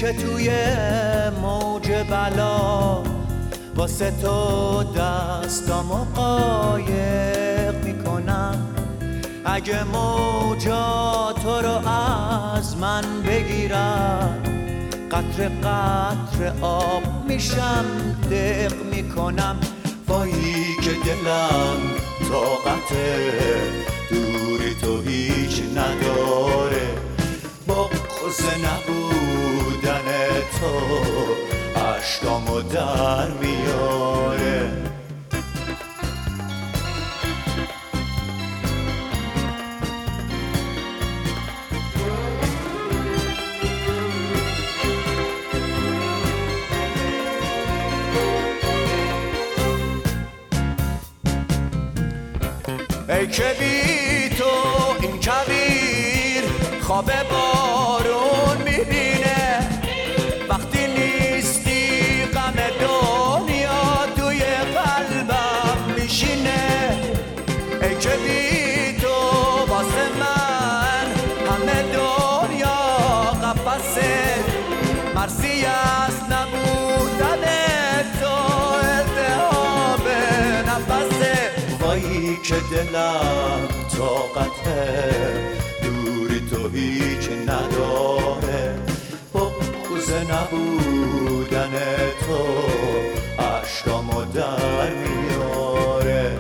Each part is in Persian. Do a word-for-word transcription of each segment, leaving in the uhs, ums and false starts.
که توی موج بلا واسه تو دستامو قایق میکنم. اگه موجا تو رو از من بگیرم، قطر قطر آب میشم دق میکنم. وایی که دلم طاقت دوری تو هیچ نداره، بغض نبودن تو عشقامو در میاره. ای که بی تو این کویر خواب بارون میبینه، وقتی نیستی غم دنیا توی قلبم میشینه. ای که بی تو واسه من همه دنیا قفسه، مرسی از نبودن تو التهاب نفسه. وایی که دلم طاقت دوری تو هیچ نداره، بغض نبودن تو عشقامو در میاره.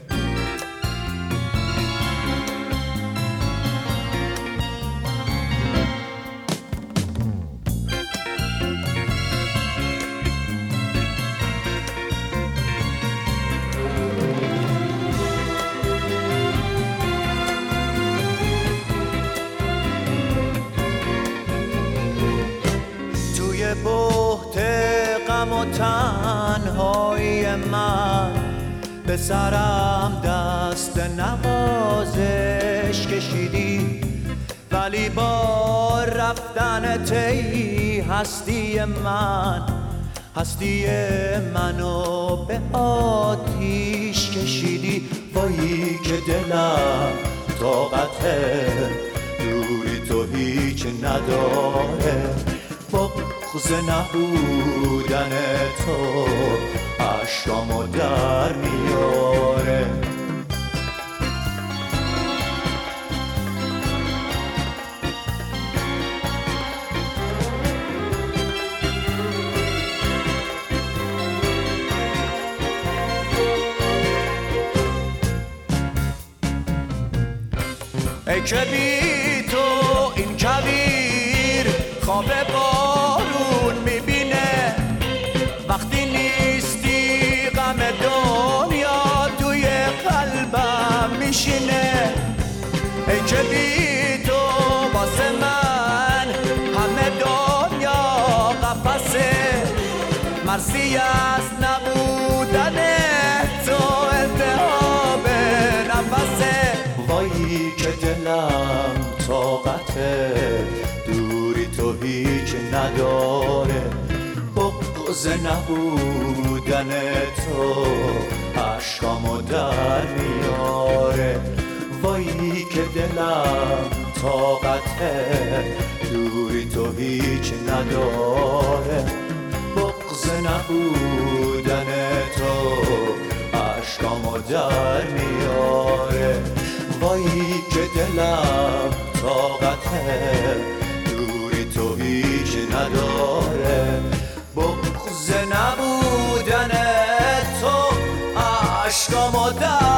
بهت غم و تنهایی من به سرم دست نوازش کشیدی، ولی با رفتن تی هستی من هستی منو به آتیش کشیدی. وایی که دلم طاقت دوری تو هیچ نداره، بغض نبودن تو عشقامو در میاره. ای که بی تو این کویر خواب بارون میبینه، وقتی نیستی غم دنیا توی قلبم میشینه. ای که بی تو واسه من همه دنیا قفسه، مرسی از نبودن تو التهاب نفسه. وایی که دلم طاقت دوری تو هیچ نداره، بغض نبودن تو عشقامو در میاره. وایی که دلم طاقت دوری تو هیچ نداره، بغض نبودن تو عشقامو در میاره. وایی که دلم طاقت دوری تو هیچ نداره، بغض نبودن تو عشقامو در